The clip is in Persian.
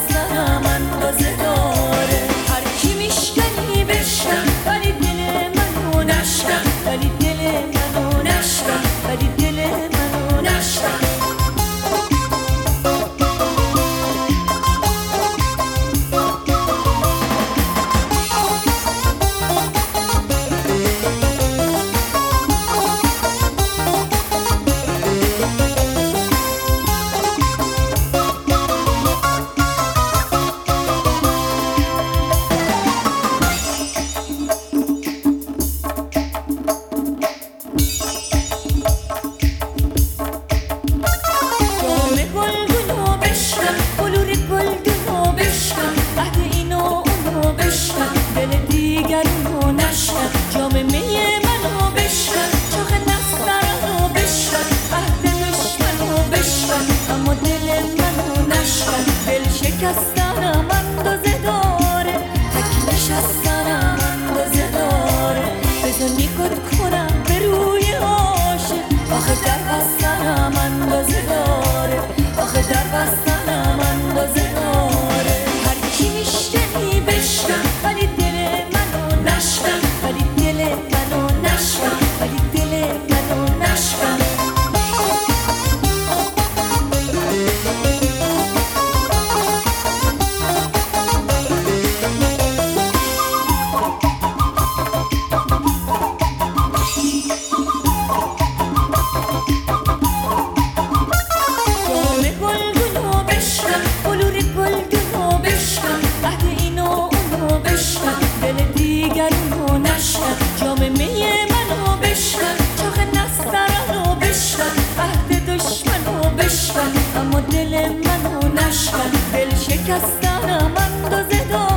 شکستنم اندازه داره. هر کی میشکنی بشکن ولی دل منو نشکن، ولی دل منو نشکن، ولی دل منو نشکن. جام می منو بشکن، چاق نسترنو بشکن، عهد دشمنو بشکن، اما دل منو نشکن. دل شکستنم اندازه داره، تک نشستنم اندازه داره. بذار نگات کنم به روی عاشق، آخه در بستنم اندازه داره، آخه در بستنم اندازه داره. هر کی میشکنی بشکن ولی دل منو نشکن، ولی دل منو نشکن، ولی دل منو نشکن. جام گلگونو بشکن، بلور گلگونو بشکن، عهد اینو اونو بشکن، دل دیگرونو نشکن. جام می منو بشکن، چاق نسترنو بشکن، عهد دشمنو بشکن، اما دل منو نشکن. دل شکستنم اندازه داره.